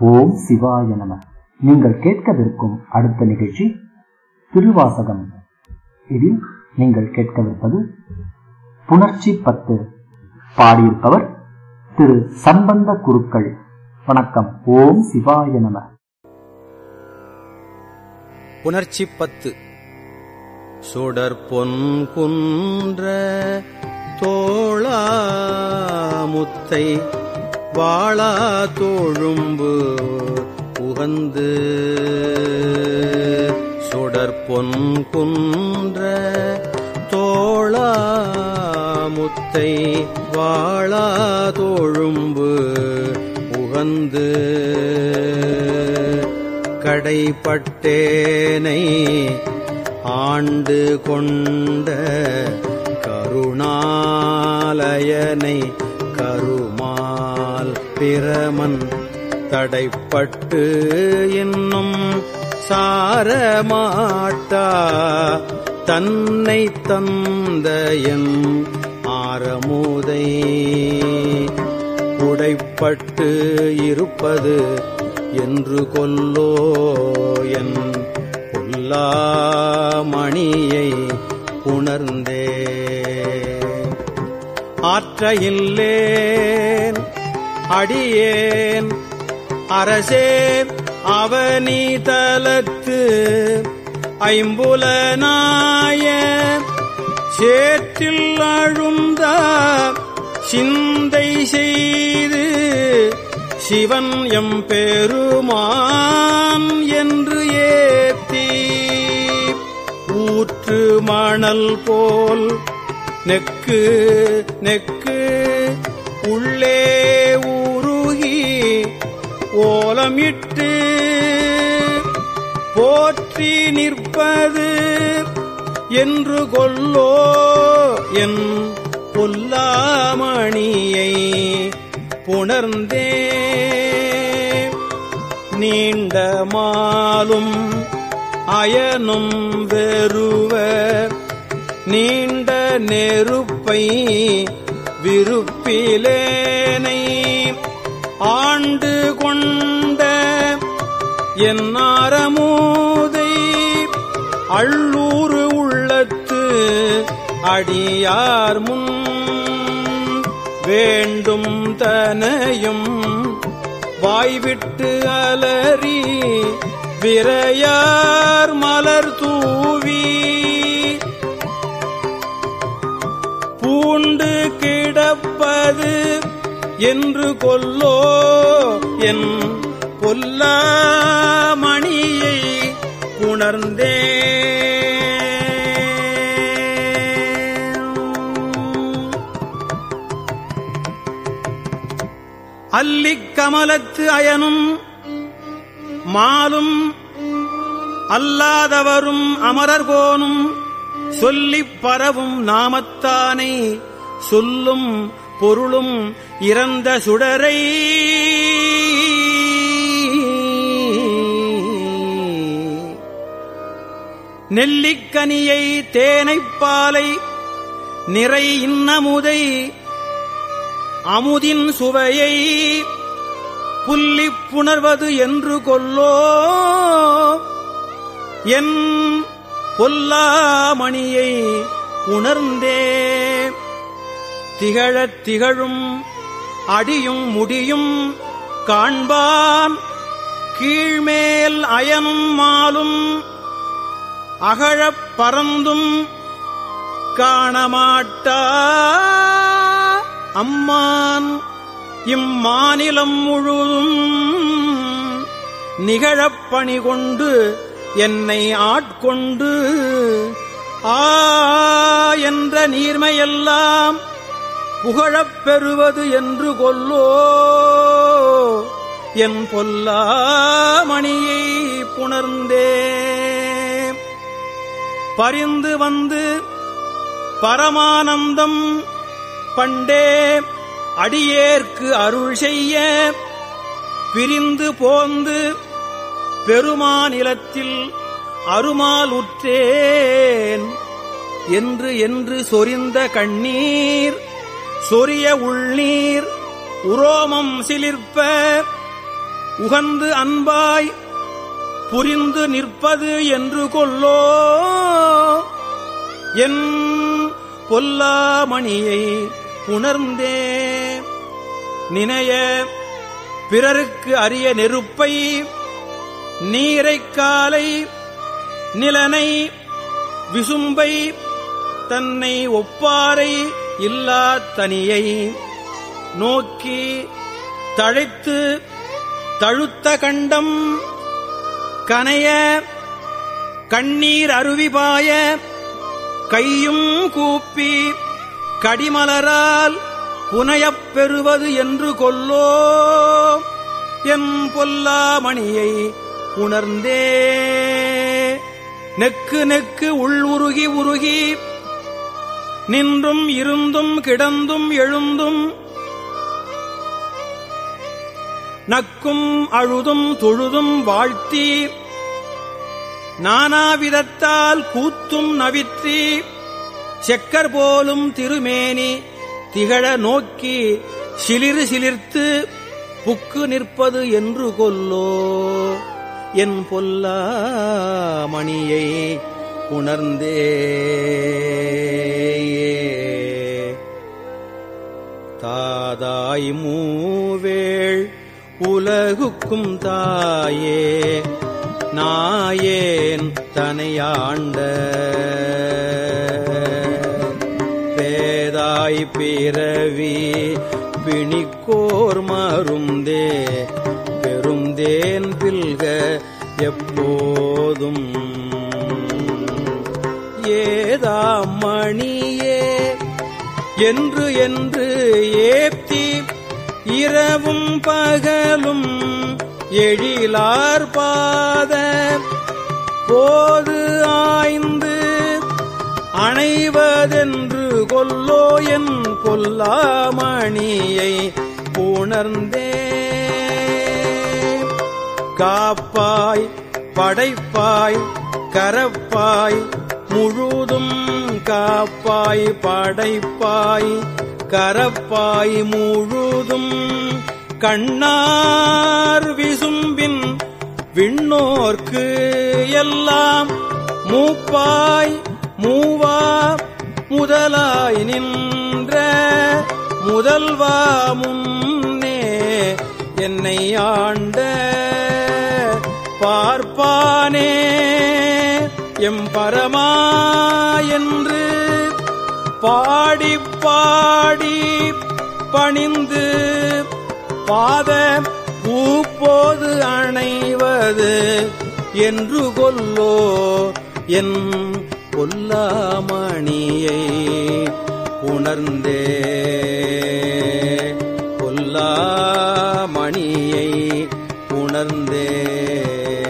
ஓம் சிவாய நம. நீங்கள் கேட்கவிருக்கும் அடுத்த நிகழ்ச்சி திருவாசகம். இதில் நீங்கள் கேட்கவிருப்பது புணர்ச்சி 10. பாடியிருப்பவர் திரு சம்பந்த குருக்கள். வணக்கம். ஓம் சிவாய நம. புணர்ச்சி 10. சுடர் பொன்குன்ற தோளாமுத்தை வாளா தோழும்பு உகந்து. சுடர் பொன்குன்ற தோளாமுத்தை வாளா தோழும்பு உகந்து. கடைப்பட்டேனை ஆண்டு கொண்ட கருணாலயனை கருமால் பிரமன் தடைப்பட்டு இன்னும் சாரமாட்டா தன்னை தந்த என் ஆரமுதை உடைப்பட்டு இருப்பது என்று கொல்லோ என் பொல்லாமணியை உணர்ந்தே. ஆற்ற இல்லேன் அடியேன் அரசேன் அவனிதலத்து ஐம்புலனாய சேற்றில் அழுந்த சிந்தை செய்து சிவன் எம் பெருமான் என்று ஏத்தி ஊற்று மணல் போல் நெக்கு நெக்கு உள்ளே உருகி ஓலமிட்டு போற்றி நிற்பது என்று கொல்லோ என் பொல்லாமணியை புணர்ந்தே. நீண்ட மாலும் அயனும் வெறுவ நீண்ட நெருப்பை விருப்பிலேனை ஆண்டு கொண்ட என் ஆரமுதை அள்ளூறு உள்ளத்து அடியார் முன் வேண்டும் தனையும் வாய்விட்டு அலறி விரையார் மலர் தூவி பூண்டு கிடப்பது என்று கொல்லோ என் பொல்லாமணியை உணர்ந்தே. அல்லிக் கமலத்து அயனும் மாலும் அல்லாதவரும் அமரர்கோனும் சொல்லிப் பரவும் நாமத்தானை சொல்லும் பொருளும் இறந்த சுடரை நெல்லிக்கனியை தேனைப்பாலை நிறை இன்னமுதை அமுதின் சுவையை புல்லிப் புணர்வது என்று கொல்லோ என் பொல்லாமணியை உணர்ந்தே. திகழத் திகழும் அடியும் முடியும் காண்பான் கீழ்மேல் அயனும் மாலும் அகழப் பறந்தும் காணமாட்டா அம்மான் இம்மாநிலம் முழுதும் நிகழப் பணி கொண்டு என்னை ஆட்கொண்டு ஆ என்ற நீர்மையெல்லாம் புகழப் பெறுவது என்று கொல்லோ என் பொல்லாமணியை புணர்ந்தே. பரிந்து வந்து பரமானந்தம் பண்டே அடியேற்கு அருள் செய்ய பிரிந்து போந்து பெருமானிலத்தில் அருமால் உற்றேன் என்று என்று சொரிந்த கண்ணீர் சொரிய உள்நீர் உரோமம் சிலிர்ப்ப உகந்து அன்பாய் புரிந்து நிற்பது என்று கொல்லோ என் பொல்லாமணியை உணர்ந்தே நினைய பிறருக்கு அரிய நெருப்பை நீரைக்காலை நிலனை விசும்பை தன்னை ஒப்பாரை இல்லா தனியை நோக்கி தழைத்து தழுத்த கண்டம் கனைய கண்ணீர் அருவிபாய கையும் கூப்பி கடிமலரால் புனையப் பெறுவது என்று கொல்லோ என் பொல்லாமணியை உணர்ந்தே நெக்கு நெக்கு உள்உருகி உருகி நின்றும் இருந்தும் கிடந்தும் எழுந்தும் நக்கும் அழுதும் தொழுதும் வாழ்த்தி நானாவிதத்தால் கூத்தும் நவிற்றி செக்கர் போலும் திருமேனி திகழ நோக்கி சிலிறு சிலிர்த்து புக்கு நிற்பது என்று கொல்லோ என் பொல்லாமணியை உணர்ந்தே தாதாய் மூவேள் உலகுக்கும் தாயே நாயேன் தனையாண்ட பேதாய் பிறவி பிணிக்கோர் மருந்தே பெருந்தேன் பில்க எப்போதும் ஏதாமணியே என்று என்று ஏப்தி இரவும் பகலும் எழிலார் பாத போது ஆய்ந்து அணைவதென்று கொல்லோ என் பொல்லாமணியை உணர்ந்தே காப்பாய் படைப்பாய் கரப்பாய் முழுதும் காப்பாய் படைப்பாய் கரப்பாய் முழுதும் கண்ணார் விசும்பின் விண்ணோர்க்கு எல்லாம் மூப்பாய் மூவா முதலாய் நின்ற முதல்வா முன்னே என்னை ஆண்ட பார்ப்பானே எம்பரமா என்று பாடி பாடி பணிந்து பாத பூப்போது அணைவது என்று கொல்லோ என் பொல்லாமணியை உணர்ந்தே பொல்லாமணியை உணர்ந்தே